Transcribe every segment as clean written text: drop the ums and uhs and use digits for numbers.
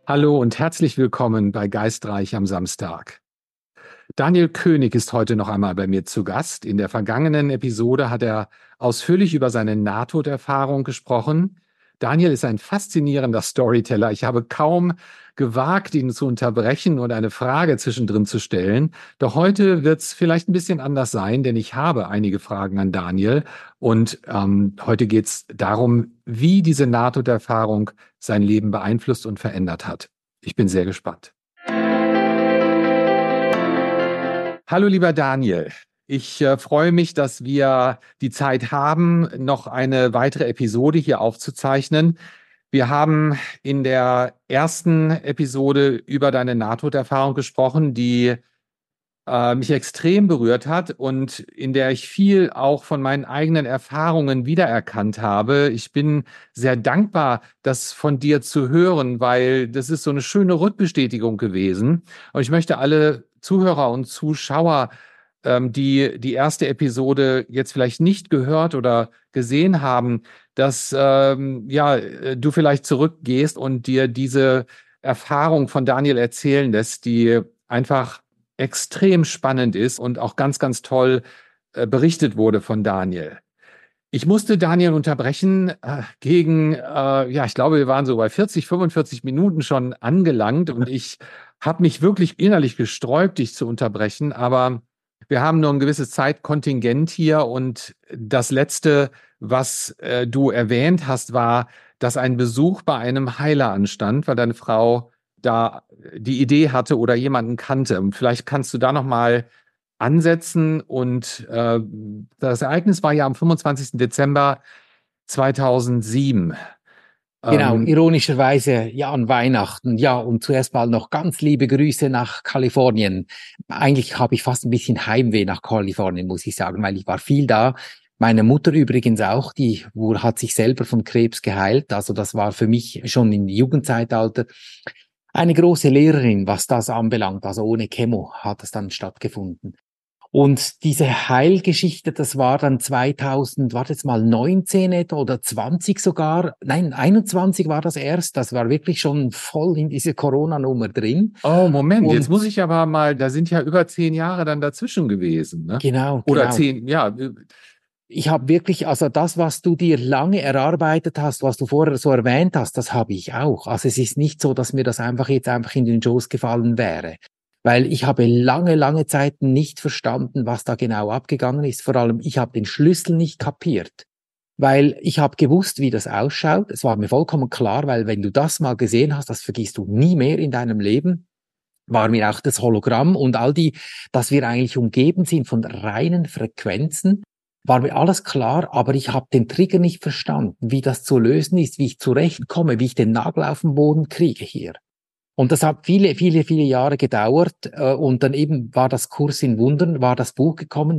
Hallo und herzlich willkommen bei Geistreich am Samstag. Daniel König ist heute noch einmal bei mir zu Gast. In der vergangenen Episode hat er ausführlich über seine Nahtoderfahrung gesprochen. Daniel ist ein faszinierender Storyteller. Ich habe kaum gewagt, ihn zu unterbrechen und eine Frage zwischendrin zu stellen. Doch heute wird es vielleicht ein bisschen anders sein, denn ich habe einige Fragen an Daniel. Und heute geht es darum, wie diese Nahtoderfahrung sein Leben beeinflusst und verändert hat. Ich bin sehr gespannt. Hallo, lieber Daniel. Ich freue mich, dass wir die Zeit haben, noch eine weitere Episode hier aufzuzeichnen. Wir haben in der ersten Episode über deine Nahtoderfahrung gesprochen, die mich extrem berührt hat und in der ich viel auch von meinen eigenen Erfahrungen wiedererkannt habe. Ich bin sehr dankbar, das von dir zu hören, weil das ist so eine schöne Rückbestätigung gewesen. Und ich möchte alle Zuhörer und Zuschauer, die die erste Episode jetzt vielleicht nicht gehört oder gesehen haben, dass du vielleicht zurückgehst und dir diese Erfahrung von Daniel erzählen lässt, die einfach extrem spannend ist und auch ganz, ganz toll berichtet wurde von Daniel. Ich musste Daniel unterbrechen ich glaube, wir waren so bei 40, 45 Minuten schon angelangt und ich habe mich wirklich innerlich gesträubt, dich zu unterbrechen, aber wir haben nur ein gewisses Zeitkontingent hier und das Letzte, was du erwähnt hast, war, dass ein Besuch bei einem Heiler anstand, weil deine Frau da die Idee hatte oder jemanden kannte. Und vielleicht kannst du da noch mal ansetzen. Und das Ereignis war ja am 25. Dezember 2007. Genau, ironischerweise ja an Weihnachten. Ja, und zuerst mal noch ganz liebe Grüße nach Kalifornien. Eigentlich habe ich fast ein bisschen Heimweh nach Kalifornien, muss ich sagen, weil ich war viel da. Meine Mutter übrigens auch, hat sich selber von Krebs geheilt. Also das war für mich schon im Jugendzeitalter eine große Lehrerin, was das anbelangt. Also ohne Chemo hat es dann stattgefunden. Und diese Heilgeschichte, das war dann 2000, warte jetzt mal, 19 etwa oder 20 sogar. Nein, 21 war das erst. Das war wirklich schon voll in diese Corona-Nummer drin. Oh, Moment, jetzt Und muss ich aber mal, da sind ja über 10 Jahre dann dazwischen gewesen, ne? Oder genau. 10, ja. Ich habe wirklich, also das, was du dir lange erarbeitet hast, was du vorher so erwähnt hast, das habe ich auch. Also es ist nicht so, dass mir das einfach in den Schoß gefallen wäre. Weil ich habe lange Zeit nicht verstanden, was da genau abgegangen ist. Vor allem, ich habe den Schlüssel nicht kapiert. Weil ich habe gewusst, wie das ausschaut. Es war mir vollkommen klar, weil wenn du das mal gesehen hast, das vergisst du nie mehr in deinem Leben. War mir auch das Hologramm und dass wir eigentlich umgeben sind von reinen Frequenzen, war mir alles klar, aber ich habe den Trigger nicht verstanden, wie das zu lösen ist, wie ich zurechtkomme, wie ich den Nagel auf den Boden kriege hier. Und das hat viele Jahre gedauert. Und dann eben war das Kurs in Wundern, war das Buch gekommen.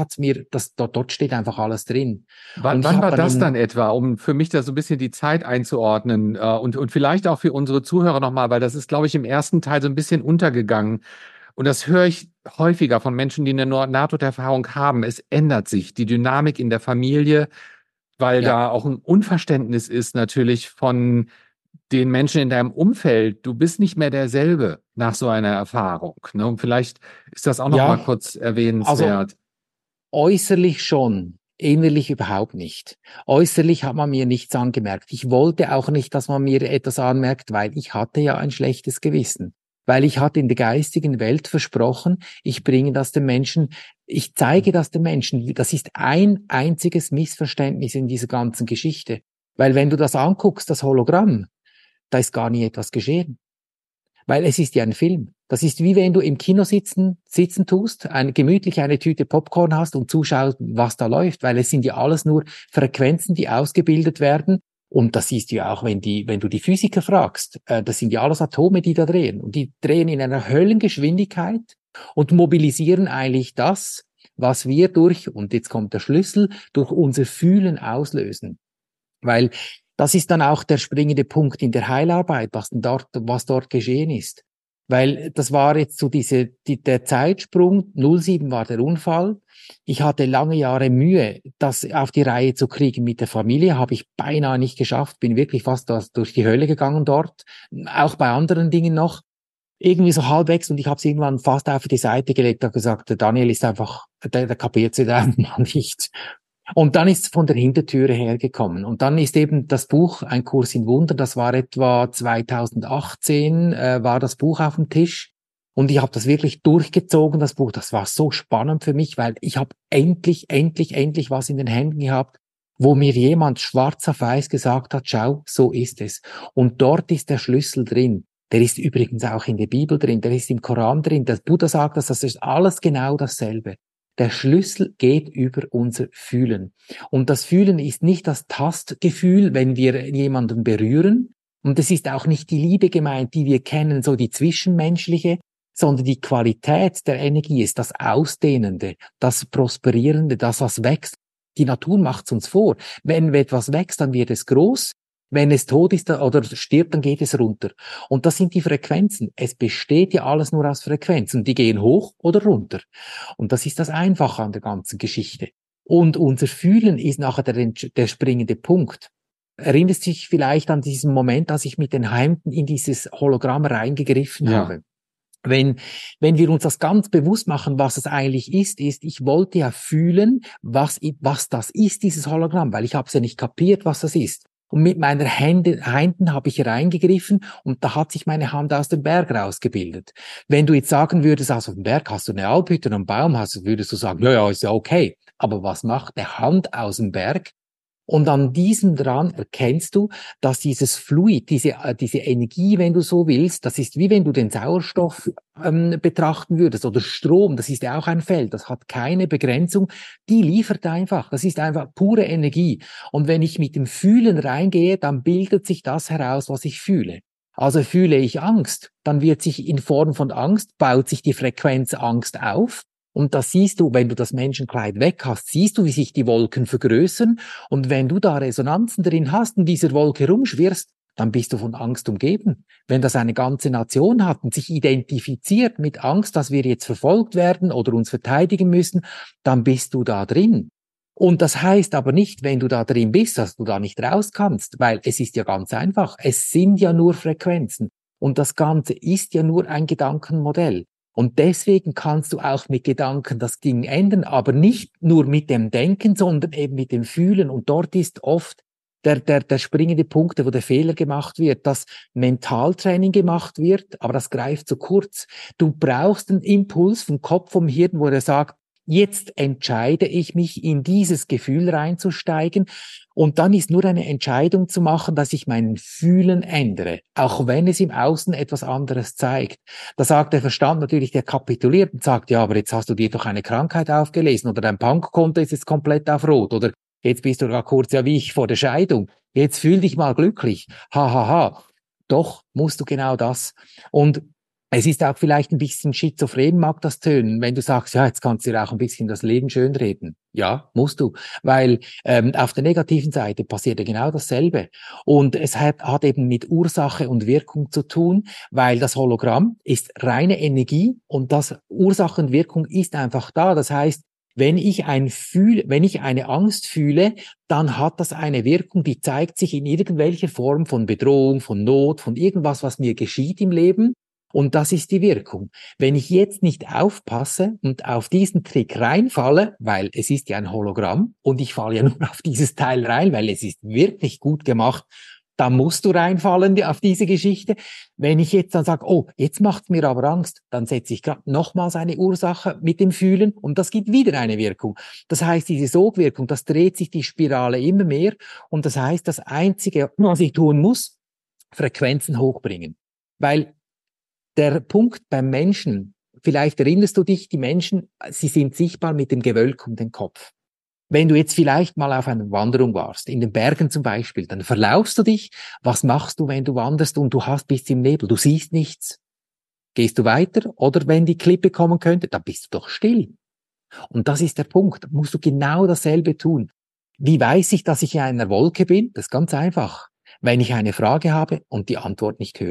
Dort steht einfach alles drin. Und ich Wann habe war dann das dann eben, etwa, um für mich da so ein bisschen die Zeit einzuordnen und vielleicht auch für unsere Zuhörer nochmal, weil das ist, glaube ich, im ersten Teil so ein bisschen untergegangen. Und das höre ich häufiger von Menschen, die eine Nahtoderfahrung haben. Es ändert sich die Dynamik in der Familie, weil ja, da auch ein Unverständnis ist natürlich von den Menschen in deinem Umfeld. Du bist nicht mehr derselbe nach so einer Erfahrung, ne? Und vielleicht ist das auch noch mal ja, kurz also erwähnenswert. äußerlich schon, innerlich überhaupt nicht. Äußerlich hat man mir nichts angemerkt. Ich wollte auch nicht, dass man mir etwas anmerkt, weil ich hatte ja ein schlechtes Gewissen. Weil ich hatte in der geistigen Welt versprochen, ich bringe das den Menschen, ich zeige das den Menschen. Das ist ein einziges Missverständnis in dieser ganzen Geschichte. Weil wenn du das anguckst, das Hologramm, da ist gar nie etwas geschehen. Weil es ist ja ein Film. Das ist wie wenn du im Kino sitzen tust, gemütlich eine Tüte Popcorn hast und zuschaust, was da läuft, weil es sind ja alles nur Frequenzen, die ausgebildet werden. Und das siehst du ja auch, wenn du die Physiker fragst, das sind ja alles Atome, die da drehen. Und die drehen in einer Höllengeschwindigkeit und mobilisieren eigentlich das, was wir und jetzt kommt der Schlüssel, durch unser Fühlen auslösen. Weil das ist dann auch der springende Punkt in der Heilarbeit, was dort geschehen ist. Weil das war jetzt so der Zeitsprung, 07 war der Unfall. Ich hatte lange Jahre Mühe, das auf die Reihe zu kriegen mit der Familie, habe ich beinahe nicht geschafft, bin wirklich fast durch die Hölle gegangen dort, auch bei anderen Dingen noch. Irgendwie so halbwegs und ich habe es irgendwann fast auf die Seite gelegt und gesagt, der Daniel ist einfach, der kapiert sich einfach nicht. Und dann ist es von der Hintertüre hergekommen. Und dann ist eben das Buch Ein Kurs in Wunder, das war etwa 2018, war das Buch auf dem Tisch. Und ich habe das wirklich durchgezogen, das Buch. Das war so spannend für mich, weil ich habe endlich was in den Händen gehabt, wo mir jemand schwarz auf weiß gesagt hat, schau, so ist es. Und dort ist der Schlüssel drin. Der ist übrigens auch in der Bibel drin, der ist im Koran drin. Der Buddha sagt, das ist alles genau dasselbe. Der Schlüssel geht über unser Fühlen. Und das Fühlen ist nicht das Tastgefühl, wenn wir jemanden berühren. Und es ist auch nicht die Liebe gemeint, die wir kennen, so die zwischenmenschliche, sondern die Qualität der Energie ist das Ausdehnende, das Prosperierende, das, was wächst. Die Natur macht es uns vor. Wenn etwas wächst, dann wird es groß. Wenn es tot ist oder stirbt, dann geht es runter. Und das sind die Frequenzen. Es besteht ja alles nur aus Frequenzen. Die gehen hoch oder runter. Und das ist das Einfache an der ganzen Geschichte. Und unser Fühlen ist nachher der springende Punkt. Erinnerst dich vielleicht an diesen Moment, als ich mit den Händen in dieses Hologramm reingegriffen habe? Wenn wir uns das ganz bewusst machen, was es eigentlich ist, ich wollte ja fühlen, was das ist, dieses Hologramm, weil ich habe es ja nicht kapiert, was das ist. Und mit meiner Händen habe ich reingegriffen und da hat sich meine Hand aus dem Berg rausgebildet. Wenn du jetzt sagen würdest, also auf dem Berg hast du eine Alphütte und einen Baum hast, würdest du sagen, ja, ist ja okay. Aber was macht der Hand aus dem Berg? Und an diesem dran erkennst du, dass dieses Fluid, diese Energie, wenn du so willst, das ist wie wenn du den Sauerstoff betrachten würdest oder Strom, das ist ja auch ein Feld, das hat keine Begrenzung, die liefert einfach, das ist einfach pure Energie. Und wenn ich mit dem Fühlen reingehe, dann bildet sich das heraus, was ich fühle. Also fühle ich Angst, dann wird sich in Form von Angst, baut sich die Frequenz Angst auf. Und das siehst du, wenn du das Menschenkleid weg hast, siehst du, wie sich die Wolken vergrößern. Und wenn du da Resonanzen drin hast und dieser Wolke rumschwirrst, dann bist du von Angst umgeben. Wenn das eine ganze Nation hat und sich identifiziert mit Angst, dass wir jetzt verfolgt werden oder uns verteidigen müssen, dann bist du da drin. Und das heißt aber nicht, wenn du da drin bist, dass du da nicht raus kannst, weil es ist ja ganz einfach. Es sind ja nur Frequenzen. Und das Ganze ist ja nur ein Gedankenmodell. Und deswegen kannst du auch mit Gedanken das Ding ändern, aber nicht nur mit dem Denken, sondern eben mit dem Fühlen. Und dort ist oft der springende Punkt, wo der Fehler gemacht wird, dass Mentaltraining gemacht wird, aber das greift zu kurz. Du brauchst einen Impuls vom Kopf, vom Hirn, wo er sagt, jetzt entscheide ich mich, in dieses Gefühl reinzusteigen. Und dann ist nur eine Entscheidung zu machen, dass ich mein Fühlen ändere, auch wenn es im Außen etwas anderes zeigt. Da sagt der Verstand natürlich, der kapituliert und sagt, ja, aber jetzt hast du dir doch eine Krankheit aufgelesen oder dein Bankkonto ist jetzt komplett auf Rot oder jetzt bist du gar kurz ja wie ich vor der Scheidung. Jetzt fühl dich mal glücklich. Ha, ha, ha. Doch musst du genau das. Und es ist auch vielleicht ein bisschen schizophren, mag das tönen, wenn du sagst, ja, jetzt kannst du dir auch ein bisschen das Leben schönreden. Ja, musst du, weil auf der negativen Seite passiert ja genau dasselbe. Und es hat eben mit Ursache und Wirkung zu tun, weil das Hologramm ist reine Energie und das Ursache und Wirkung ist einfach da. Das heißt, wenn ich eine Angst fühle, dann hat das eine Wirkung, die zeigt sich in irgendwelcher Form von Bedrohung, von Not, von irgendwas, was mir geschieht im Leben. Und das ist die Wirkung. Wenn ich jetzt nicht aufpasse und auf diesen Trick reinfalle, weil es ist ja ein Hologramm und ich falle ja nur auf dieses Teil rein, weil es ist wirklich gut gemacht, dann musst du reinfallen auf diese Geschichte. Wenn ich jetzt dann sage, oh, jetzt macht's mir aber Angst, dann setze ich gerade nochmals eine Ursache mit dem Fühlen und das gibt wieder eine Wirkung. Das heißt, diese Sogwirkung, das dreht sich die Spirale immer mehr und das heißt, das Einzige, was ich tun muss, Frequenzen hochbringen. Weil der Punkt beim Menschen, vielleicht erinnerst du dich, die Menschen, sie sind sichtbar mit dem Gewölk um den Kopf. Wenn du jetzt vielleicht mal auf einer Wanderung warst, in den Bergen zum Beispiel, dann verlaufst du dich. Was machst du, wenn du wanderst und bist im Nebel? Du siehst nichts. Gehst du weiter? Oder wenn die Klippe kommen könnte, dann bist du doch still. Und das ist der Punkt. Da musst du genau dasselbe tun. Wie weiß ich, dass ich in einer Wolke bin? Das ist ganz einfach. Wenn ich eine Frage habe und die Antwort nicht höre.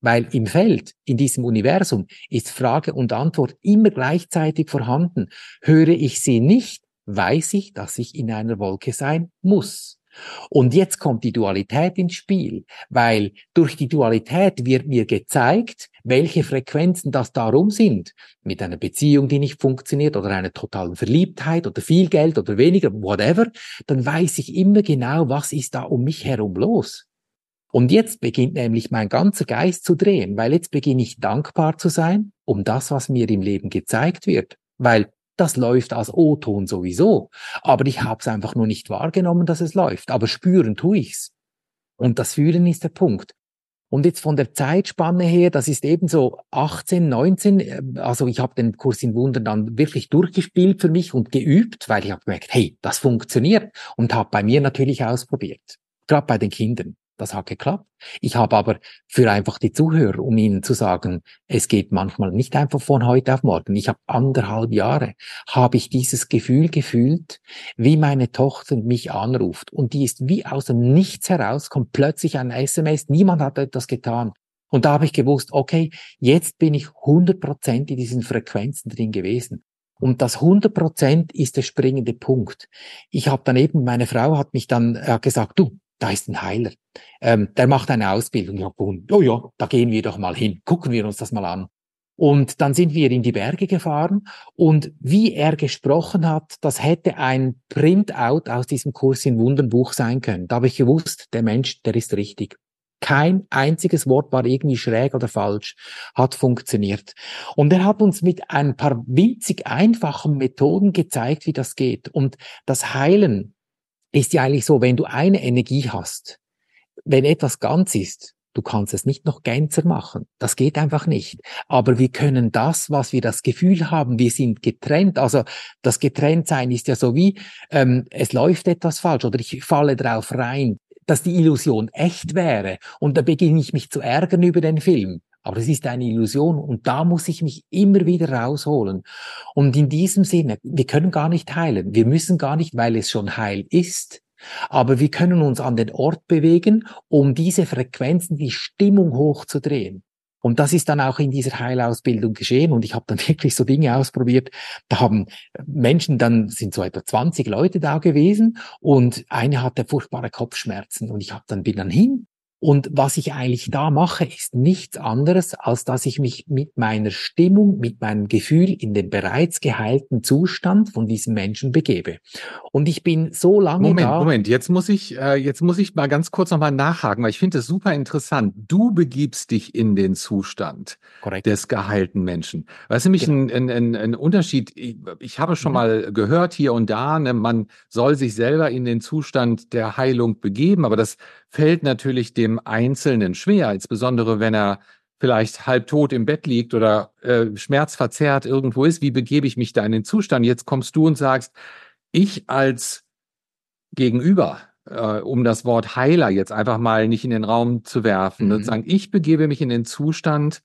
Weil im Feld, in diesem Universum, ist Frage und Antwort immer gleichzeitig vorhanden. Höre ich sie nicht, weiß ich, dass ich in einer Wolke sein muss. Und jetzt kommt die Dualität ins Spiel, weil durch die Dualität wird mir gezeigt, welche Frequenzen das darum sind. Mit einer Beziehung, die nicht funktioniert oder einer totalen Verliebtheit oder viel Geld oder weniger, whatever, dann weiß ich immer genau, was ist da um mich herum los. Und jetzt beginnt nämlich mein ganzer Geist zu drehen, weil jetzt beginne ich dankbar zu sein um das, was mir im Leben gezeigt wird. Weil das läuft als O-Ton sowieso. Aber ich habe es einfach nur nicht wahrgenommen, dass es läuft. Aber spüren tue ich's. Und das Fühlen ist der Punkt. Und jetzt von der Zeitspanne her, das ist eben so 18, 19, also ich habe den Kurs in Wundern dann wirklich durchgespielt für mich und geübt, weil ich habe gemerkt, hey, das funktioniert und habe bei mir natürlich ausprobiert. Gerade bei den Kindern. Das hat geklappt. Ich habe aber für einfach die Zuhörer, um ihnen zu sagen, es geht manchmal nicht einfach von heute auf morgen. Ich habe 1,5 Jahre, habe ich dieses Gefühl gefühlt, wie meine Tochter mich anruft. Und die ist wie aus dem Nichts heraus, kommt plötzlich ein SMS, niemand hat etwas getan. Und da habe ich gewusst, okay, jetzt bin ich 100% in diesen Frequenzen drin gewesen. Und das 100% ist der springende Punkt. Ich habe dann eben, meine Frau hat mich dann gesagt, du, da ist ein Heiler. Der macht eine Ausbildung. Ich habe gedacht, oh ja, da gehen wir doch mal hin. Gucken wir uns das mal an. Und dann sind wir in die Berge gefahren. Und wie er gesprochen hat, das hätte ein Printout aus diesem Kurs in Wundern Buch sein können. Da habe ich gewusst, der Mensch, der ist richtig. Kein einziges Wort war irgendwie schräg oder falsch, hat funktioniert. Und er hat uns mit ein paar winzig einfachen Methoden gezeigt, wie das geht. Und das Heilen ist ja eigentlich so, wenn du eine Energie hast, wenn etwas ganz ist, du kannst es nicht noch gänzer machen. Das geht einfach nicht. Aber wir können das, was wir das Gefühl haben, wir sind getrennt. Also das Getrenntsein ist ja so wie, es läuft etwas falsch oder ich falle drauf rein, dass die Illusion echt wäre. Und da beginne ich mich zu ärgern über den Film. Aber es ist eine Illusion und da muss ich mich immer wieder rausholen. Und in diesem Sinne, wir können gar nicht heilen. Wir müssen gar nicht, weil es schon heil ist. Aber wir können uns an den Ort bewegen, um diese Frequenzen, die Stimmung hochzudrehen. Und das ist dann auch in dieser Heilausbildung geschehen. Und ich habe dann wirklich so Dinge ausprobiert. Da haben Menschen, dann sind so etwa 20 Leute da gewesen und eine hatte furchtbare Kopfschmerzen. Und bin dann hin. Und was ich eigentlich da mache, ist nichts anderes, als dass ich mich mit meiner Stimmung, mit meinem Gefühl in den bereits geheilten Zustand von diesem Menschen begebe. Und ich bin so lange Moment, jetzt muss ich mal ganz kurz nochmal nachhaken, weil ich finde das super interessant. Du begibst dich in den Zustand Korrekt. des geheilten Menschen. Das ist nämlich ein Unterschied. Ich habe schon mal gehört hier und da, ne, man soll sich selber in den Zustand der Heilung begeben, aber das fällt natürlich dem Einzelnen schwer, insbesondere wenn er vielleicht halbtot im Bett liegt oder schmerzverzerrt irgendwo ist. Wie begebe ich mich da in den Zustand? Jetzt kommst du und sagst, ich als Gegenüber, um das Wort Heiler jetzt einfach mal nicht in den Raum zu werfen, und sagen, ich begebe mich in den Zustand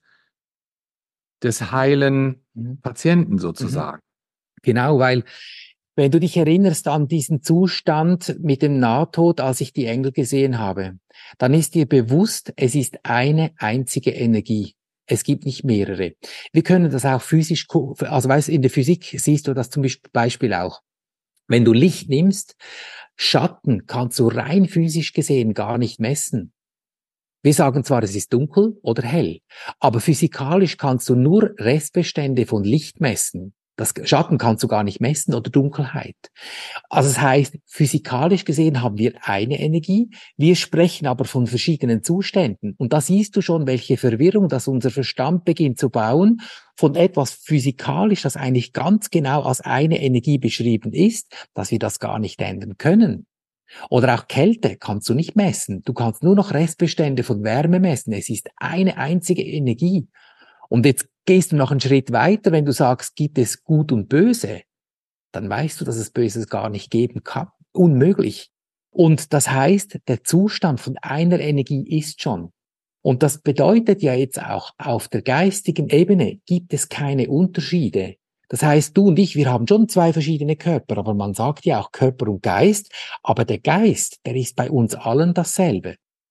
des heilen Patienten sozusagen. Genau, weil wenn du dich erinnerst an diesen Zustand mit dem Nahtod, als ich die Engel gesehen habe, dann ist dir bewusst, es ist eine einzige Energie. Es gibt nicht mehrere. Wir können das auch physisch, also weißt, in der Physik siehst du das zum Beispiel auch. Wenn du Licht nimmst, Schatten kannst du rein physisch gesehen gar nicht messen. Wir sagen zwar, es ist dunkel oder hell, aber physikalisch kannst du nur Restbestände von Licht messen. Das Schatten kannst du gar nicht messen oder Dunkelheit. Also das heißt, physikalisch gesehen haben wir eine Energie, wir sprechen aber von verschiedenen Zuständen. Und da siehst du schon, welche Verwirrung, dass unser Verstand beginnt zu bauen von etwas physikalisch, das eigentlich ganz genau als eine Energie beschrieben ist, dass wir das gar nicht ändern können. Oder auch Kälte kannst du nicht messen. Du kannst nur noch Restbestände von Wärme messen. Es ist eine einzige Energie. Und jetzt gehst du noch einen Schritt weiter, wenn du sagst, gibt es Gut und Böse, dann weißt du, dass es Böses gar nicht geben kann. Unmöglich. Und das heißt, der Zustand von einer Energie ist schon. Und das bedeutet ja jetzt auch, auf der geistigen Ebene gibt es keine Unterschiede. Das heißt, du und ich, wir haben schon 2 verschiedene Körper, aber man sagt ja auch Körper und Geist, aber der Geist, der ist bei uns allen dasselbe.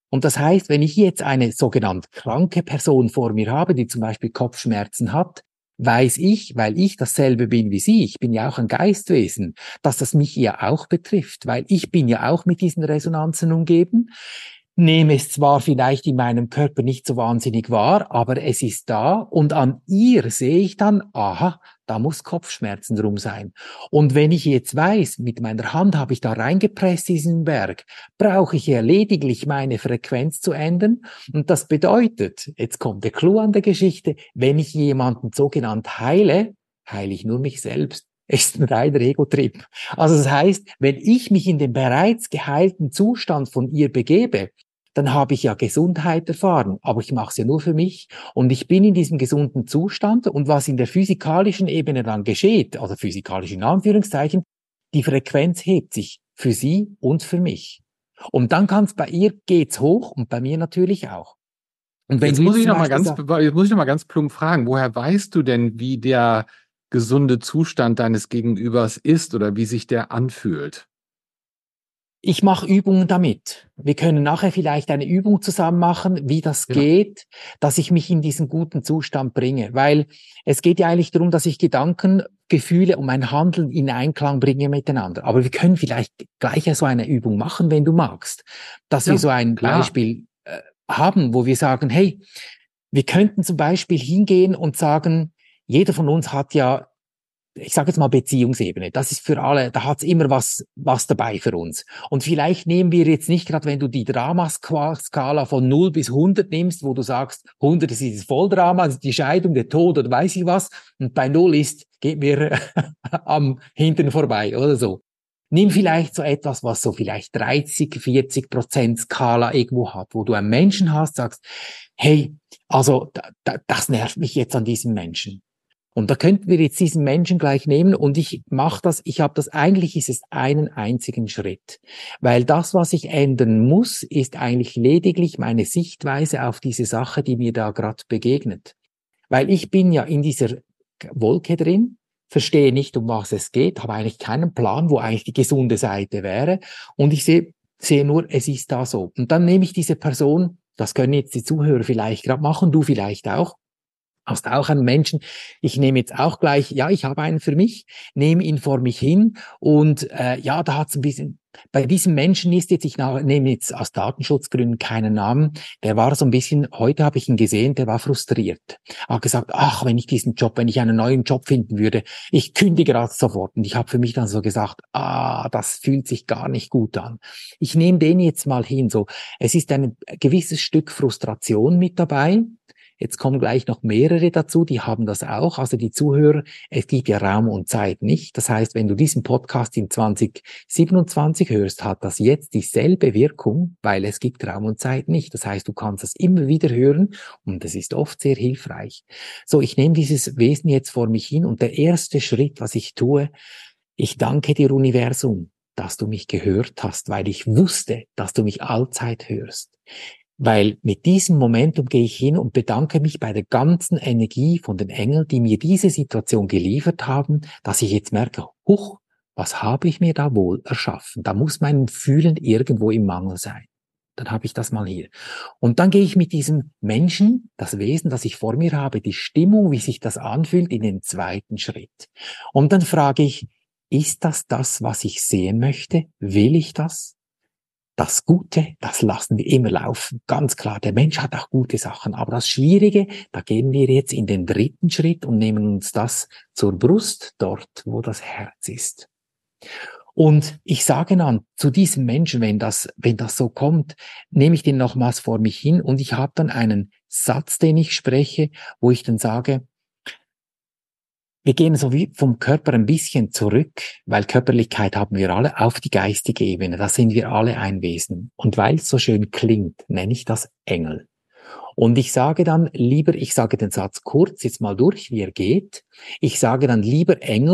Und das heißt, wenn ich jetzt eine sogenannte kranke Person vor mir habe, die zum Beispiel Kopfschmerzen hat, weiß ich, weil ich dasselbe bin wie sie, ich bin ja auch ein Geistwesen, dass das mich ja auch betrifft, weil ich bin ja auch mit diesen Resonanzen umgeben, nehme es zwar vielleicht in meinem Körper nicht so wahnsinnig wahr, aber es ist da und an ihr sehe ich dann, aha, da muss Kopfschmerzen drum sein. Und wenn ich jetzt weiß, mit meiner Hand habe ich da reingepresst diesen Berg, brauche ich ja lediglich meine Frequenz zu ändern. Und das bedeutet, jetzt kommt der Clou an der Geschichte, wenn ich jemanden sogenannt heile, heile ich nur mich selbst. Ist ein reiner Ego-Trip. Also das heißt, wenn ich mich in den bereits geheilten Zustand von ihr begebe, dann habe ich ja Gesundheit erfahren, aber ich mache es ja nur für mich und ich bin in diesem gesunden Zustand und was in der physikalischen Ebene dann geschieht, also physikalisch in Anführungszeichen, die Frequenz hebt sich für sie und für mich. Und dann kann es bei ihr geht's hoch und bei mir natürlich auch. Und wenn Jetzt du muss jetzt ich zum noch mal Beispiel ganz, sagst, jetzt muss ich noch mal ganz plump fragen, woher weißt du denn, wie der gesunde Zustand deines Gegenübers ist oder wie sich der anfühlt? ich mache Übungen damit. Wir können nachher vielleicht eine Übung zusammen machen, wie das Ja. geht, dass ich mich in diesen guten Zustand bringe. Weil es geht ja eigentlich darum, dass ich Gedanken, Gefühle und mein Handeln in Einklang bringe miteinander. Aber wir können vielleicht gleich so eine Übung machen, wenn du magst. Dass wir Ja, so ein klar. Beispiel haben, wo wir sagen, hey, wir könnten zum Beispiel hingehen und sagen, jeder von uns hat ja, ich sage jetzt mal Beziehungsebene, das ist für alle, da hat's immer was dabei für uns. Und vielleicht nehmen wir jetzt nicht gerade, wenn du die Dramaskala von 0 bis 100 nimmst, wo du sagst, 100 ist dieses Volldrama, also die Scheidung, der Tod oder weiß ich was, und bei 0 ist, geht mir am Hintern vorbei oder so. Nimm vielleicht so etwas, was so vielleicht 30-40% Skala irgendwo hat, wo du einen Menschen hast, sagst, hey, also das nervt mich jetzt an diesem Menschen. Und da könnten wir jetzt diesen Menschen gleich nehmen und ich mache das, ich habe das, eigentlich ist es einen einzigen Schritt. Weil das, was ich ändern muss, ist eigentlich lediglich meine Sichtweise auf diese Sache, die mir da gerade begegnet. Weil ich bin ja in dieser Wolke drin, verstehe nicht, um was es geht, habe eigentlich keinen Plan, wo eigentlich die gesunde Seite wäre und ich sehe nur, es ist da so. Und dann nehme ich diese Person, das können jetzt die Zuhörer vielleicht gerade machen, du vielleicht auch, hast auch einen Menschen, ich nehme jetzt auch gleich, ja, ich habe einen für mich, nehme ihn vor mich hin und ja, da hat es ein bisschen, bei diesem Menschen ist jetzt, ich nehme jetzt aus Datenschutzgründen keinen Namen, der war so ein bisschen, heute habe ich ihn gesehen, der war frustriert. Er hat gesagt, ach, wenn ich einen neuen Job finden würde, ich kündige gerade sofort. Und ich habe für mich dann so gesagt, das fühlt sich gar nicht gut an. Ich nehme den jetzt mal hin, so, es ist ein gewisses Stück Frustration mit dabei. Jetzt kommen gleich noch mehrere dazu, die haben das auch. Also die Zuhörer, es gibt ja Raum und Zeit nicht. Das heißt, wenn du diesen Podcast in 2027 hörst, hat das jetzt dieselbe Wirkung, weil es gibt Raum und Zeit nicht. Das heißt, du kannst das immer wieder hören und es ist oft sehr hilfreich. So, ich nehme dieses Wesen jetzt vor mich hin und der erste Schritt, was ich tue, ich danke dir, Universum, dass du mich gehört hast, weil ich wusste, dass du mich allzeit hörst. Weil mit diesem Momentum gehe ich hin und bedanke mich bei der ganzen Energie von den Engeln, die mir diese Situation geliefert haben, dass ich jetzt merke, huch, was habe ich mir da wohl erschaffen? Da muss mein Fühlen irgendwo im Mangel sein. Dann habe ich das mal hier. Und dann gehe ich mit diesem Menschen, das Wesen, das ich vor mir habe, die Stimmung, wie sich das anfühlt, in den zweiten Schritt. Und dann frage ich, ist das, was ich sehen möchte? Will ich das? Das Gute, das lassen wir immer laufen. Ganz klar, der Mensch hat auch gute Sachen. Aber das Schwierige, da gehen wir jetzt in den dritten Schritt und nehmen uns das zur Brust, dort, wo das Herz ist. Und ich sage dann zu diesem Menschen, wenn das so kommt, nehme ich den nochmals vor mich hin und ich habe dann einen Satz, den ich spreche, wo ich dann sage, wir gehen so wie vom Körper ein bisschen zurück, weil Körperlichkeit haben wir alle, auf die geistige Ebene. Da sind wir alle ein Wesen. Und weil es so schön klingt, nenne ich das Engel. Und ich sage dann lieber, ich sage den Satz kurz jetzt mal durch, wie er geht. Ich sage dann lieber Engel,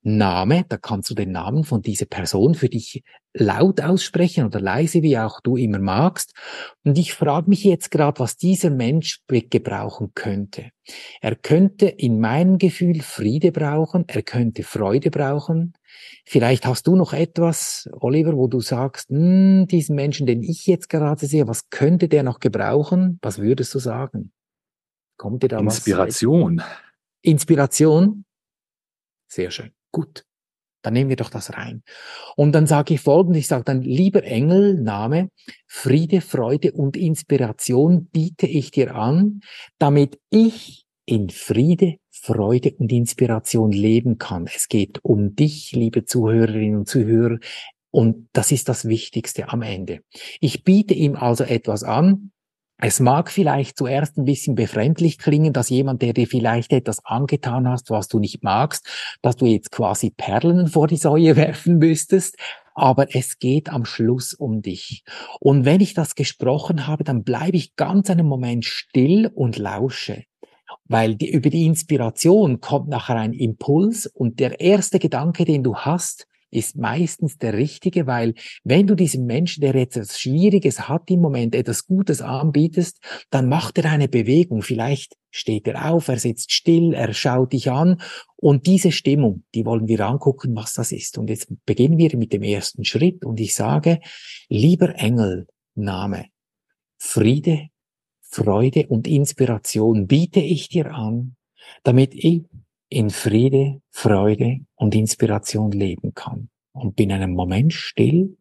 Name, da kannst du den Namen von dieser Person für dich laut aussprechen oder leise, wie auch du immer magst. Und ich frage mich jetzt gerade, was dieser Mensch gebrauchen könnte. Er könnte in meinem Gefühl Friede brauchen, er könnte Freude brauchen. Vielleicht hast du noch etwas, Oliver, wo du sagst, diesen Menschen, den ich jetzt gerade sehe, was könnte der noch gebrauchen? Was würdest du sagen? Kommt dir da was? Inspiration. Inspiration? Sehr schön. Gut. Dann nehmen wir doch das rein. Und dann sage ich Folgendes, ich sage dann, lieber Engel, Name, Friede, Freude und Inspiration biete ich dir an, damit ich in Friede, Freude und Inspiration leben kann. Es geht um dich, liebe Zuhörerinnen und Zuhörer, und das ist das Wichtigste am Ende. Ich biete ihm also etwas an. Es mag vielleicht zuerst ein bisschen befremdlich klingen, dass jemand, der dir vielleicht etwas angetan hast, was du nicht magst, dass du jetzt quasi Perlen vor die Säue werfen müsstest. Aber es geht am Schluss um dich. Und wenn ich das gesprochen habe, dann bleibe ich ganz einen Moment still und lausche. Weil über die Inspiration kommt nachher ein Impuls und der erste Gedanke, den du hast, ist meistens der richtige, weil wenn du diesem Menschen, der jetzt etwas Schwieriges hat im Moment, etwas Gutes anbietest, dann macht er eine Bewegung. Vielleicht steht er auf, er sitzt still, er schaut dich an und diese Stimmung, die wollen wir angucken, was das ist. Und jetzt beginnen wir mit dem ersten Schritt und ich sage, lieber Engel, Name, Friede, Freude und Inspiration biete ich dir an, damit ich in Friede, Freude und Inspiration leben kann. Und bin einen Moment still.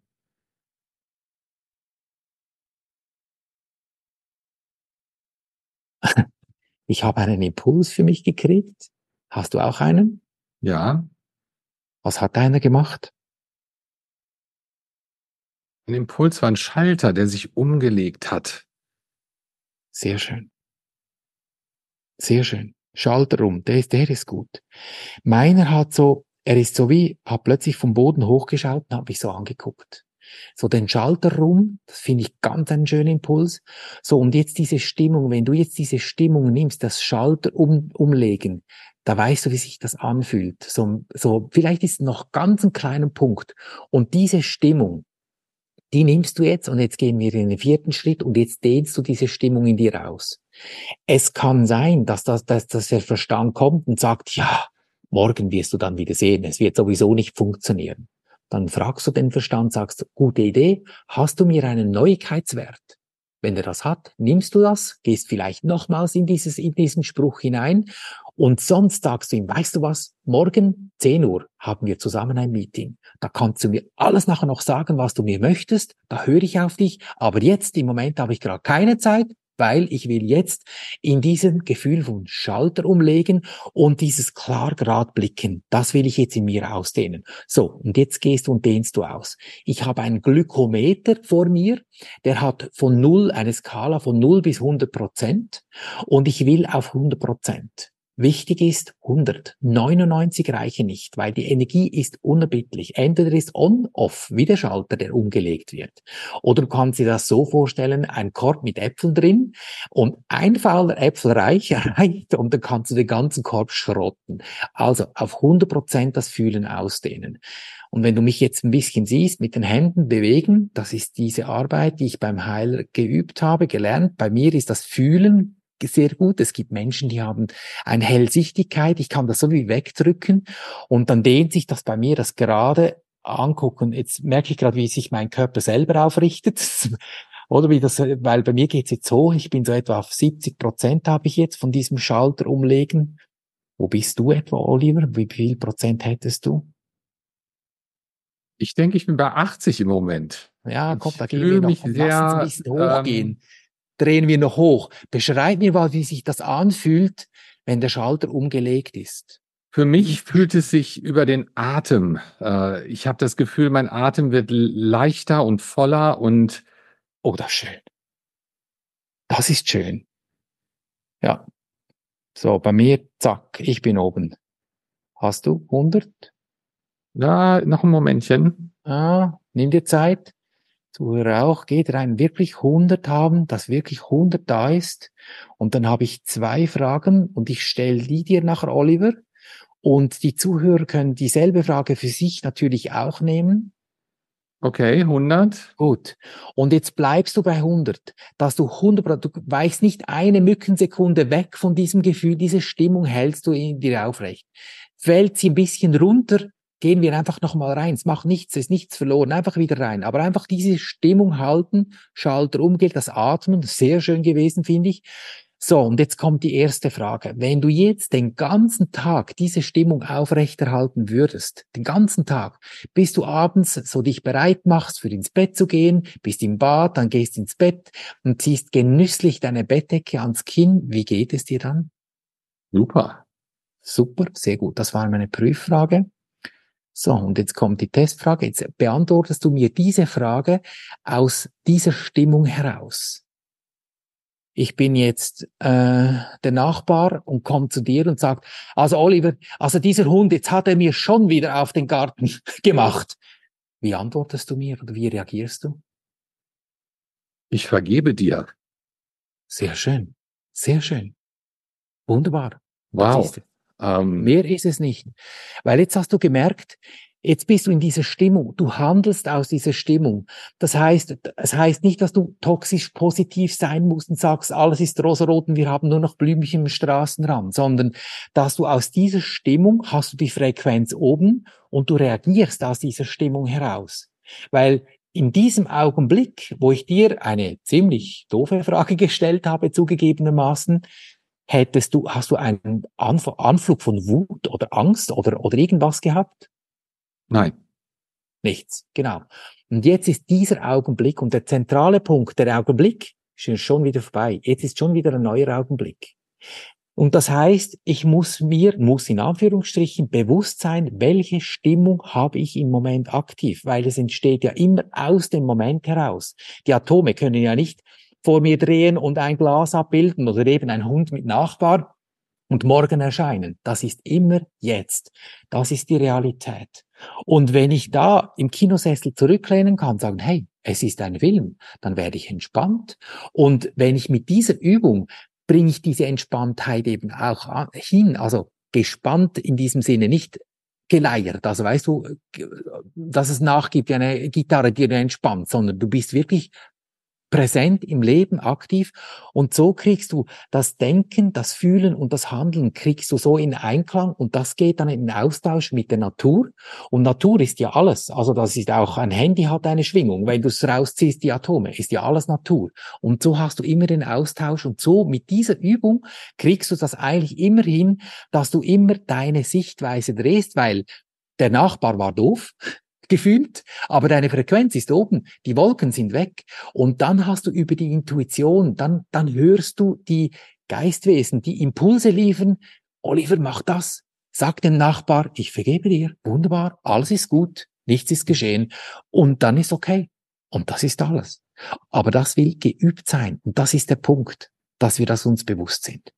Ich habe einen Impuls für mich gekriegt. Hast du auch einen? Ja, Was hat einer gemacht? ein Impuls war ein Schalter, der sich umgelegt hat. Sehr schön. Sehr schön. Schalter um, der ist gut. Meiner hat so, er ist so wie, hat plötzlich vom Boden hochgeschaut und hat mich so angeguckt. So den Schalter rum, das finde ich ganz einen schönen Impuls. So, und jetzt diese Stimmung, wenn du jetzt diese Stimmung nimmst, das Schalter umlegen, da weißt du, wie sich das anfühlt. So, vielleicht ist noch ganz ein kleiner Punkt. Und diese Stimmung, die nimmst du jetzt und jetzt gehen wir in den vierten Schritt und jetzt dehnst du diese Stimmung in dir aus. Es kann sein, dass der Verstand kommt und sagt, ja, morgen wirst du dann wieder sehen, es wird sowieso nicht funktionieren. Dann fragst du den Verstand, sagst, gute Idee, hast du mir einen Neuigkeitswert? Wenn er das hat, nimmst du das, gehst vielleicht nochmals in diesen Spruch hinein und sonst sagst du ihm, weißt du was, morgen 10 Uhr haben wir zusammen ein Meeting. Da kannst du mir alles nachher noch sagen, was du mir möchtest, da höre ich auf dich, aber jetzt im Moment habe ich gerade keine Zeit, weil ich will jetzt in diesem Gefühl von Schalter umlegen und dieses klar blicken, das will ich jetzt in mir ausdehnen. So, und jetzt gehst du und dehnst du aus. Ich habe einen Glykometer vor mir, der hat von 0 eine Skala von 0 bis 100% und ich will auf 100%. Wichtig ist 100. 99 reichen nicht, weil die Energie ist unerbittlich. Entweder ist on-off, wie der Schalter, der umgelegt wird. Oder du kannst dir das so vorstellen, ein Korb mit Äpfeln drin und ein fauler Äpfel reicht und dann kannst du den ganzen Korb schrotten. Also auf 100% das Fühlen ausdehnen. Und wenn du mich jetzt ein bisschen siehst, mit den Händen bewegen, das ist diese Arbeit, die ich beim Heiler geübt habe, gelernt. Bei mir ist das Fühlen sehr gut. Es gibt Menschen, die haben eine Hellsichtigkeit. Ich kann das so wie wegdrücken und dann dehnt sich das bei mir, das gerade angucken. Jetzt merke ich gerade, wie sich mein Körper selber aufrichtet. Oder wie das, weil bei mir geht's jetzt hoch. Ich bin so etwa auf 70% habe ich jetzt von diesem Schalter umlegen. Wo bist du etwa, Oliver? Wie viel Prozent hättest du? Ich denke, ich bin bei 80 im Moment. Ja, komm, Ich da gehen wir fühle noch. mich Komm, lass uns ein sehr, bisschen hochgehen. Drehen wir noch hoch. Beschreib mir mal, wie sich das anfühlt, wenn der Schalter umgelegt ist. für mich fühlt es sich über den Atem. Ich habe das Gefühl, mein Atem wird leichter und voller und Oh, das ist schön. Das ist schön. Ja. So, bei mir, zack, ich bin oben. Hast du 100? ja, noch ein Momentchen. Ah, nimm dir Zeit. Zuhörer auch, geht rein, wirklich 100 haben, dass wirklich 100 da ist. Und dann habe ich 2 Fragen und ich stelle die dir nachher, Oliver. Und die Zuhörer können dieselbe Frage für sich natürlich auch nehmen. Okay, 100. Gut. Und jetzt bleibst du bei 100, dass du 100%, du weichst nicht eine Mückensekunde weg von diesem Gefühl, diese Stimmung hältst du in dir aufrecht. Fällt sie ein bisschen runter, gehen wir einfach nochmal rein. Es macht nichts, es ist nichts verloren, einfach wieder rein. Aber einfach diese Stimmung halten, Schalter umgeht, das Atmen, sehr schön gewesen, finde ich. So, und jetzt kommt die erste Frage. Wenn du jetzt den ganzen Tag diese Stimmung aufrechterhalten würdest, den ganzen Tag, bis du abends so dich bereit machst, für ins Bett zu gehen, bist im Bad, dann gehst ins Bett und ziehst genüsslich deine Bettdecke ans Kinn, wie geht es dir dann? Super. Super, sehr gut. Das war meine Prüffrage. So, und jetzt kommt die Testfrage. Jetzt beantwortest du mir diese Frage aus dieser Stimmung heraus. Ich bin jetzt der Nachbar und komme zu dir und sagt, also Oliver, also dieser Hund, jetzt hat er mir schon wieder auf den Garten gemacht. Wie antwortest du mir oder wie reagierst du? Ich vergebe dir. Sehr schön, sehr schön. Wunderbar. Das Wow. ist es. Mehr ist es nicht. Weil jetzt hast du gemerkt, jetzt bist du in dieser Stimmung. Du handelst aus dieser Stimmung. Das heißt, es heißt nicht, dass du toxisch positiv sein musst und sagst, alles ist rosarot und wir haben nur noch Blümchen am Straßenrand, sondern dass du aus dieser Stimmung hast du die Frequenz oben und du reagierst aus dieser Stimmung heraus. Weil in diesem Augenblick, wo ich dir eine ziemlich doofe Frage gestellt habe, zugegebenermaßen, hast du einen Anflug von Wut oder Angst oder irgendwas gehabt? Nein. Nichts, genau. Und jetzt ist dieser Augenblick und der zentrale Punkt, der Augenblick, ist schon wieder vorbei. Jetzt ist schon wieder ein neuer Augenblick. Und das heißt, ich muss in Anführungsstrichen bewusst sein, welche Stimmung habe ich im Moment aktiv, weil es entsteht ja immer aus dem Moment heraus. Die Atome können ja nicht vor mir drehen und ein Glas abbilden oder eben ein Hund mit Nachbar und morgen erscheinen. Das ist immer jetzt. Das ist die Realität. Und wenn ich da im Kinosessel zurücklehnen kann, sagen, hey, es ist ein Film, dann werde ich entspannt. Und wenn ich mit dieser Übung bringe ich diese Entspanntheit eben auch hin, also gespannt in diesem Sinne, nicht geleiert, also weißt du, dass es nachgibt wie eine Gitarre, die du entspannt, sondern du bist wirklich präsent im Leben, aktiv. Und so kriegst du das Denken, das Fühlen und das Handeln kriegst du so in Einklang und das geht dann in den Austausch mit der Natur. Und Natur ist ja alles. Also das ist auch, ein Handy hat eine Schwingung. Wenn du es rausziehst, die Atome, ist ja alles Natur. Und so hast du immer den Austausch und so mit dieser Übung kriegst du das eigentlich immer hin, dass du immer deine Sichtweise drehst, weil der Nachbar war doof, gefühlt, aber deine Frequenz ist oben, die Wolken sind weg und dann hast du über die Intuition, dann hörst du die Geistwesen, die Impulse liefern, Oliver, mach das, sag dem Nachbar, ich vergebe dir, wunderbar, alles ist gut, nichts ist geschehen und dann ist okay und das ist alles. Aber das will geübt sein und das ist der Punkt, dass wir das uns bewusst sind.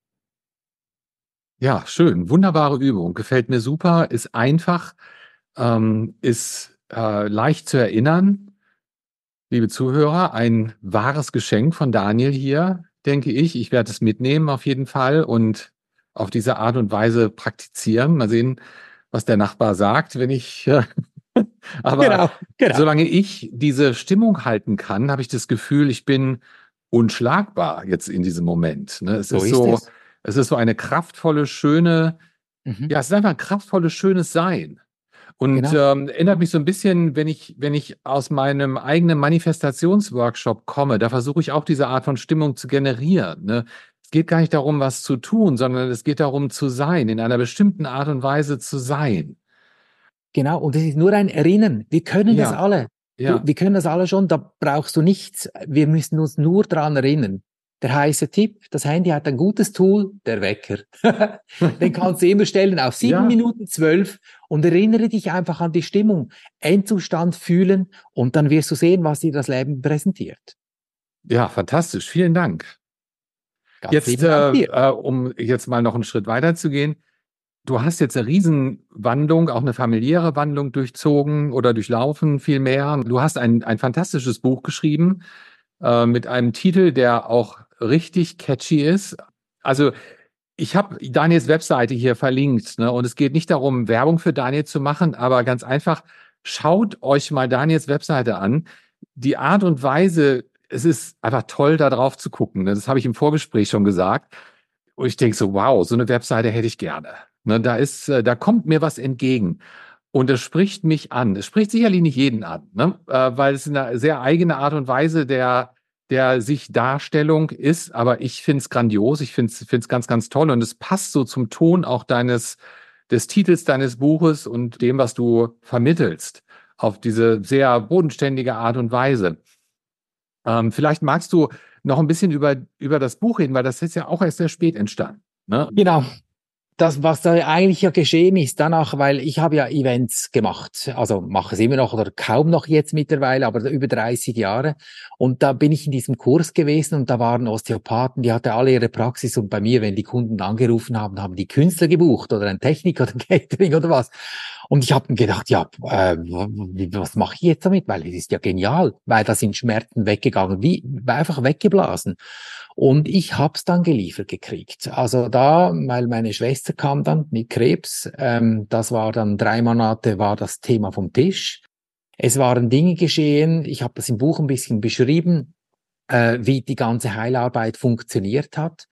Ja, schön. Wunderbare Übung. Gefällt mir super. Ist einfach, ist leicht zu erinnern. Liebe Zuhörer, ein wahres Geschenk von Daniel hier, denke ich. Ich werde es mitnehmen auf jeden Fall und auf diese Art und Weise praktizieren. Mal sehen, was der Nachbar sagt, wenn ich. Aber Genau. solange ich diese Stimmung halten kann, habe ich das Gefühl, ich bin unschlagbar jetzt in diesem Moment. Ne? So ist es. Es ist so eine kraftvolle, schöne, Mhm. ja, es ist einfach ein kraftvolles, schönes Sein. Und Genau. erinnert mich so ein bisschen, wenn ich aus meinem eigenen Manifestationsworkshop komme, da versuche ich auch diese Art von Stimmung zu generieren. Ne? Es geht gar nicht darum, was zu tun, sondern es geht darum, zu sein, in einer bestimmten Art und Weise zu sein. Genau, und es ist nur ein Erinnern. Wir können das Ja, alle. ja, Wir können das alle schon, da brauchst du nichts. Wir müssen uns nur dran erinnern. Der heiße Tipp, das Handy hat ein gutes Tool, der Wecker. Den kannst du immer stellen auf 7 ja, Minuten 12 und erinnere dich einfach an die Stimmung, Endzustand fühlen und dann wirst du sehen, was dir das Leben präsentiert. ja, fantastisch. Vielen Dank. Ganz Jetzt, lieben Dank dir. um jetzt mal noch einen Schritt weiter zu gehen. Du hast jetzt eine Riesenwandlung, auch eine familiäre Wandlung durchzogen oder durchlaufen vielmehr. Du hast ein fantastisches Buch geschrieben mit einem Titel, der auch richtig catchy ist. Also Ich habe Daniels Webseite hier verlinkt, ne? Und es geht nicht darum, Werbung für Daniel zu machen, aber ganz einfach, schaut euch mal Daniels Webseite an. Die Art und Weise, es ist einfach toll, da drauf zu gucken. Ne? Das habe ich im Vorgespräch schon gesagt. Und ich denke so, wow, so eine Webseite hätte ich gerne. Ne? Da kommt mir was entgegen. Und es spricht mich an. Es spricht sicherlich nicht jeden an, ne? Weil es eine sehr eigene Art und Weise der sich Darstellung ist. Aber ich finde es grandios. Ich finde es ganz, ganz toll. Und es passt so zum Ton auch des Titels deines Buches und dem, was du vermittelst, auf diese sehr bodenständige Art und Weise. Vielleicht magst du noch ein bisschen über das Buch reden, weil das ist ja auch erst sehr spät entstanden, ne? Genau. Das, was da eigentlich ja geschehen ist danach, weil ich habe ja Events gemacht, also mache es immer noch oder kaum noch jetzt mittlerweile, aber über 30 Jahre. Und da bin ich in diesem Kurs gewesen und da waren Osteopathen, die hatten alle ihre Praxis und bei mir, wenn die Kunden angerufen haben, haben die Künstler gebucht oder ein Techniker oder ein Catering oder was. Und ich habe mir gedacht, ja, was mache ich jetzt damit? Weil es ist ja genial, weil da sind Schmerzen weggegangen, wie einfach weggeblasen. Und ich hab's dann geliefert gekriegt. Also da, weil meine Schwester kam dann mit Krebs, das war dann 3 Monate, war das Thema vom Tisch. Es waren Dinge geschehen, ich habe das im Buch ein bisschen beschrieben, wie die ganze Heilarbeit funktioniert hat.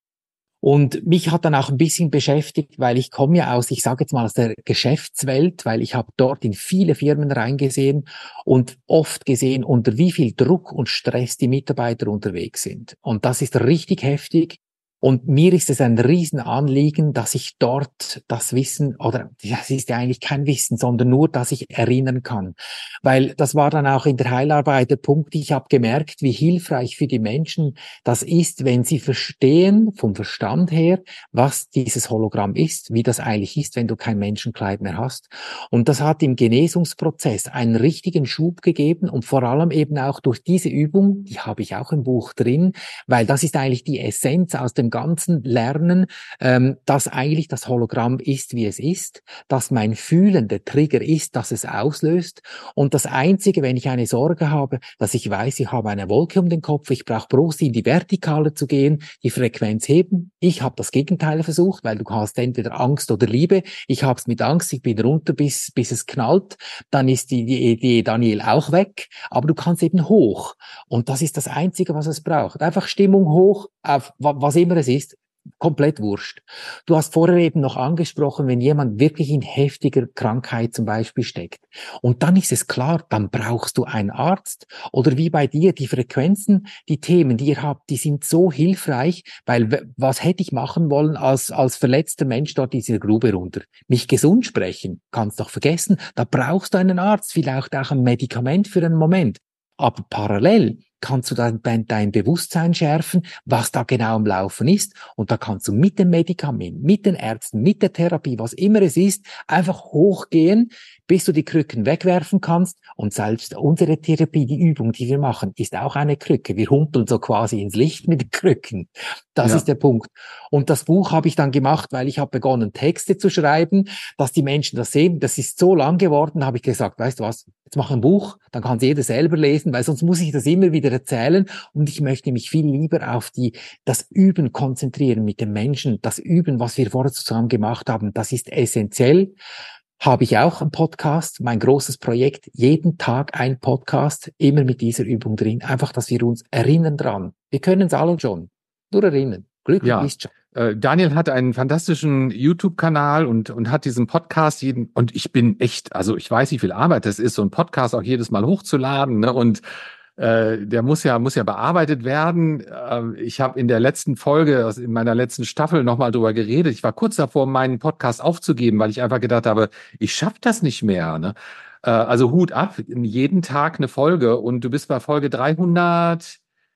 Und mich hat dann auch ein bisschen beschäftigt, weil ich komme ja aus, ich sage jetzt mal aus der Geschäftswelt, weil ich habe dort in viele Firmen reingesehen und oft gesehen, unter wie viel Druck und Stress die Mitarbeiter unterwegs sind. Und das ist richtig heftig. Und mir ist es ein Riesenanliegen, dass ich dort das Wissen, oder das ist ja eigentlich kein Wissen, sondern nur, dass ich erinnern kann. Weil das war dann auch in der Heilarbeit der Punkt, ich habe gemerkt, wie hilfreich für die Menschen das ist, wenn sie verstehen, vom Verstand her, was dieses Hologramm ist, wie das eigentlich ist, wenn du kein Menschenkleid mehr hast. Und das hat im Genesungsprozess einen richtigen Schub gegeben und vor allem eben auch durch diese Übung, die habe ich auch im Buch drin, weil das ist eigentlich die Essenz aus dem ganzen Lernen, dass eigentlich das Hologramm ist, wie es ist, dass mein Fühlen der Trigger ist, dass es auslöst. Und das Einzige, wenn ich eine Sorge habe, dass ich weiß, ich habe eine Wolke um den Kopf, ich brauche bloß in die Vertikale zu gehen, die Frequenz heben. Ich habe das Gegenteil versucht, weil du hast entweder Angst oder Liebe. Ich habe es mit Angst, ich bin runter, bis es knallt. Dann ist die Idee Daniel auch weg, aber du kannst eben hoch. Und das ist das Einzige, was es braucht. Einfach Stimmung hoch, auf was immer es ist, komplett wurscht. Du hast vorher eben noch angesprochen, wenn jemand wirklich in heftiger Krankheit zum Beispiel steckt. Und dann ist es klar, dann brauchst du einen Arzt. Oder wie bei dir, die Frequenzen, die Themen, die ihr habt, die sind so hilfreich, weil was hätte ich machen wollen als verletzter Mensch dort in dieser Grube runter? Mich gesund sprechen, kannst doch vergessen. Da brauchst du einen Arzt, vielleicht auch ein Medikament für einen Moment. Aber parallel kannst du dann dein Bewusstsein schärfen, was da genau am Laufen ist. Und da kannst du mit dem Medikament, mit den Ärzten, mit der Therapie, was immer es ist, einfach hochgehen, bis du die Krücken wegwerfen kannst. Und selbst unsere Therapie, die Übung, die wir machen, ist auch eine Krücke. Wir humpeln so quasi ins Licht mit den Krücken. Das ist der Punkt. Und das Buch habe ich dann gemacht, weil ich habe begonnen, Texte zu schreiben, dass die Menschen das sehen. Das ist so lang geworden, habe ich gesagt, weißt du was, jetzt mach ein Buch, dann kann es jeder selber lesen, weil sonst muss ich das immer wieder erzählen. Und ich möchte mich viel lieber auf das Üben konzentrieren mit den Menschen. Das Üben, was wir vorher zusammen gemacht haben, das ist essentiell. Habe ich auch einen Podcast, mein großes Projekt, jeden Tag ein Podcast, immer mit dieser Übung drin. Einfach, dass wir uns erinnern dran. Wir können es alle schon. Nur erinnern. Glücklich ist schon. Daniel hat einen fantastischen YouTube-Kanal und hat diesen Podcast und ich bin echt, also ich weiß, wie viel Arbeit das ist, so einen Podcast auch jedes Mal hochzuladen, ne? Und der muss ja bearbeitet werden. Ich habe in der letzten Folge, in meiner letzten Staffel nochmal drüber geredet. Ich war kurz davor, meinen Podcast aufzugeben, weil ich einfach gedacht habe, ich schaffe das nicht mehr, ne? Also Hut ab, jeden Tag eine Folge und du bist bei Folge 300.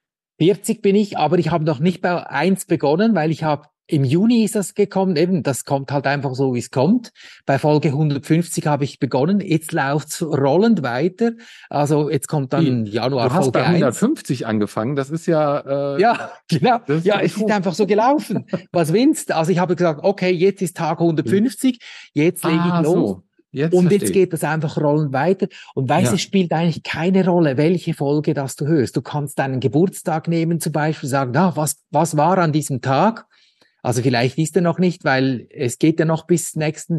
40 bin ich, aber ich habe noch nicht bei 1 begonnen, weil im Juni ist das gekommen, eben, das kommt halt einfach so, wie es kommt. Bei Folge 150 habe ich begonnen, jetzt läuft's rollend weiter, also jetzt kommt dann Januar Du hast Folge bei 150 1. Angefangen, das ist ja... Ja, genau, ja, es ist einfach so gelaufen. Was willst du? Also ich habe gesagt, okay, jetzt ist Tag 150, jetzt lege ich los. So. Und jetzt geht das einfach rollend weiter. Und es spielt eigentlich keine Rolle, welche Folge das du hörst. Du kannst deinen Geburtstag nehmen, zum Beispiel sagen, was war an diesem Tag? Also vielleicht ist er noch nicht, weil es geht ja noch bis nächsten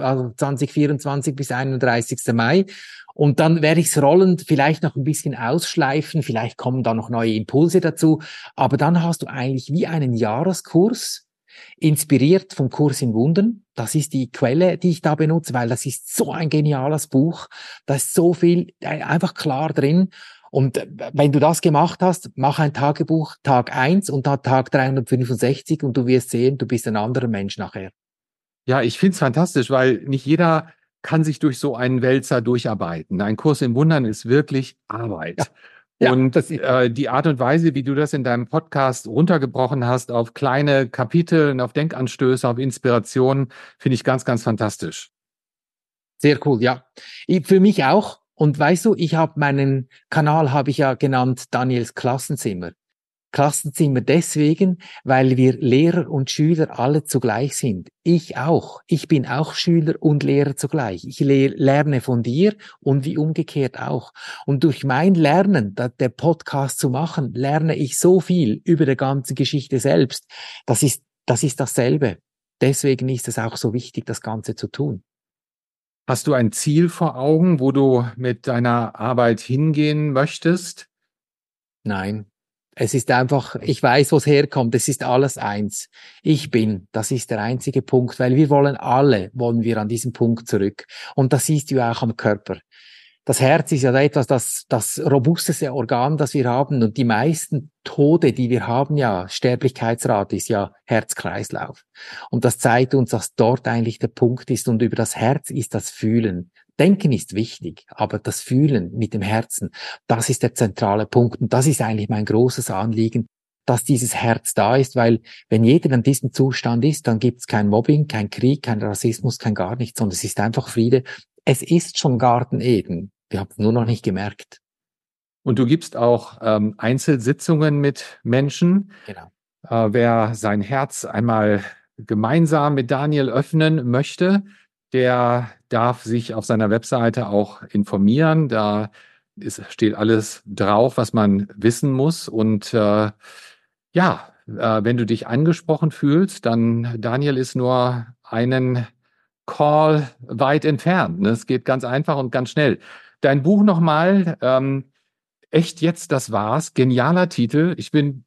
2024 bis 31. Mai. Und dann werde ich es rollend vielleicht noch ein bisschen ausschleifen. Vielleicht kommen da noch neue Impulse dazu. Aber dann hast du eigentlich wie einen Jahreskurs, inspiriert vom Kurs in Wundern. Das ist die Quelle, die ich da benutze, weil das ist so ein geniales Buch. Da ist so viel einfach klar drin. Und wenn du das gemacht hast, mach ein Tagebuch, Tag 1 und dann Tag 365 und du wirst sehen, du bist ein anderer Mensch nachher. Ja, ich finde es fantastisch, weil nicht jeder kann sich durch so einen Wälzer durcharbeiten. Ein Kurs in Wundern ist wirklich Arbeit. Ja, Und das ist die Art und Weise, wie du das in deinem Podcast runtergebrochen hast auf kleine Kapitel und auf Denkanstöße, auf Inspirationen, finde ich ganz, ganz fantastisch. sehr cool, ja. Für mich auch. Und weißt du, meinen Kanal habe ich ja genannt Daniels Klassenzimmer. Klassenzimmer deswegen, weil wir Lehrer und Schüler alle zugleich sind. Ich auch. Ich bin auch Schüler und Lehrer zugleich. Ich lerne von dir und wie umgekehrt auch. Und durch mein Lernen, der Podcast zu machen, lerne ich so viel über die ganze Geschichte selbst. Das ist dasselbe. Deswegen ist es auch so wichtig, das Ganze zu tun. Hast du ein Ziel vor Augen, wo du mit deiner Arbeit hingehen möchtest? Nein. Es ist einfach, ich weiß, wo es herkommt, es ist alles eins. Das ist der einzige Punkt, weil wollen wir an diesen Punkt zurück. Und das siehst du ja auch am Körper. Das Herz ist ja etwas, das robusteste Organ, das wir haben. Und die meisten Tode, die wir haben, ja, Sterblichkeitsrate ist ja Herz-Kreislauf. Und das zeigt uns, dass dort eigentlich der Punkt ist. Und über das Herz ist das Fühlen. Denken ist wichtig, aber das Fühlen mit dem Herzen, das ist der zentrale Punkt. Und das ist eigentlich mein großes Anliegen, dass dieses Herz da ist, weil wenn jeder in diesem Zustand ist, dann gibt es kein Mobbing, kein Krieg, kein Rassismus, kein gar nichts, sondern es ist einfach Friede. Es ist schon Garten Eden. Wir haben es nur noch nicht gemerkt. Und du gibst auch Einzelsitzungen mit Menschen. Genau. Wer sein Herz einmal gemeinsam mit Daniel öffnen möchte, der darf sich auf seiner Webseite auch informieren. Da steht alles drauf, was man wissen muss. Und wenn du dich angesprochen fühlst, dann Daniel ist nur einen Call weit entfernt. Es geht ganz einfach und ganz schnell. Dein Buch nochmal, Echt jetzt, das war's. Genialer Titel. Ich bin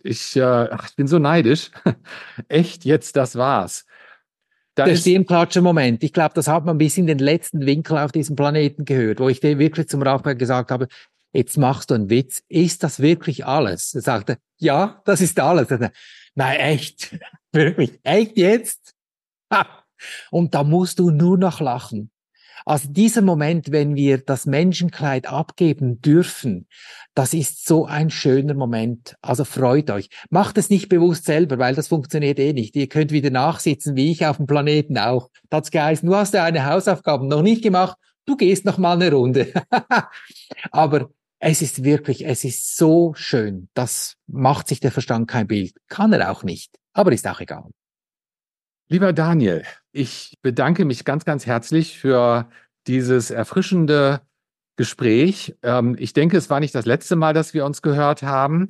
so neidisch. Echt jetzt, das war's. Der Stirnklatscher-Moment. Ich glaube, das hat man bis in den letzten Winkel auf diesem Planeten gehört, wo ich dir wirklich zum Raphael gesagt habe, jetzt machst du einen Witz. Ist das wirklich alles? Er sagte, ja, das ist alles. Er sagte, nein, echt. Wirklich. Echt jetzt? Ha. Und da musst du nur noch lachen. Also dieser Moment, wenn wir das Menschenkleid abgeben dürfen, das ist so ein schöner Moment. Also freut euch. Macht es nicht bewusst selber, weil das funktioniert eh nicht. Ihr könnt wieder nachsitzen, wie ich auf dem Planeten auch. Da hat's geheißen, du hast ja eine Hausaufgabe noch nicht gemacht, du gehst noch mal eine Runde. Aber es ist so schön. Das macht sich der Verstand kein Bild. Kann er auch nicht. Aber ist auch egal. Lieber Daniel, ich bedanke mich ganz, ganz herzlich für dieses erfrischende Gespräch. Ich denke, es war nicht das letzte Mal, dass wir uns gehört haben.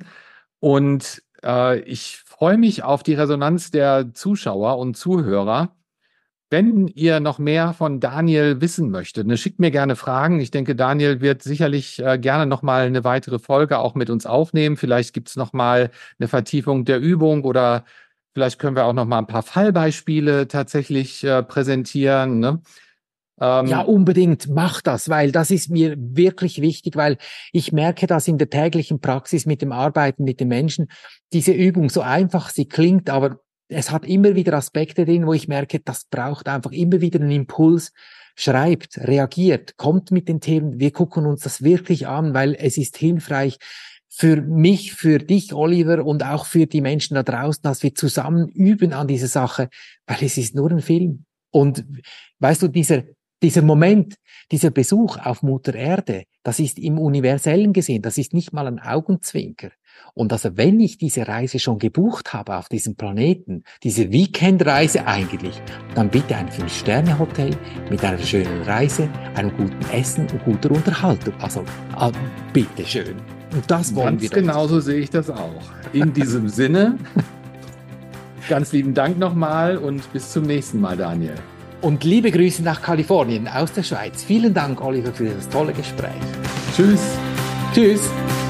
Und ich freue mich auf die Resonanz der Zuschauer und Zuhörer. Wenn ihr noch mehr von Daniel wissen möchtet, schickt mir gerne Fragen. Ich denke, Daniel wird sicherlich gerne nochmal eine weitere Folge auch mit uns aufnehmen. Vielleicht gibt es nochmal eine Vertiefung der Übung oder vielleicht können wir auch noch mal ein paar Fallbeispiele tatsächlich präsentieren. Ne? Ja, unbedingt, mach das, weil das ist mir wirklich wichtig, weil ich merke das in der täglichen Praxis mit dem Arbeiten mit den Menschen. Diese Übung, so einfach sie klingt, aber es hat immer wieder Aspekte drin, wo ich merke, das braucht einfach immer wieder einen Impuls. Schreibt, reagiert, kommt mit den Themen. Wir gucken uns das wirklich an, weil es ist hilfreich, für mich, für dich, Oliver, und auch für die Menschen da draußen, dass wir zusammen üben an dieser Sache, weil es ist nur ein Film. Und weißt du, dieser Moment, dieser Besuch auf Mutter Erde, das ist im Universellen gesehen, das ist nicht mal ein Augenzwinker. Und also wenn ich diese Reise schon gebucht habe auf diesem Planeten, diese Weekendreise eigentlich, dann bitte ein 5-Sterne-Hotel mit einer schönen Reise, einem guten Essen und guter Unterhaltung. Also bitteschön. Und das wollen wir. Ganz genauso sehe ich das auch. In diesem Sinne, Ganz lieben Dank nochmal und bis zum nächsten Mal, Daniel. Und liebe Grüße nach Kalifornien aus der Schweiz. Vielen Dank, Oliver, für das tolle Gespräch. Tschüss. Tschüss.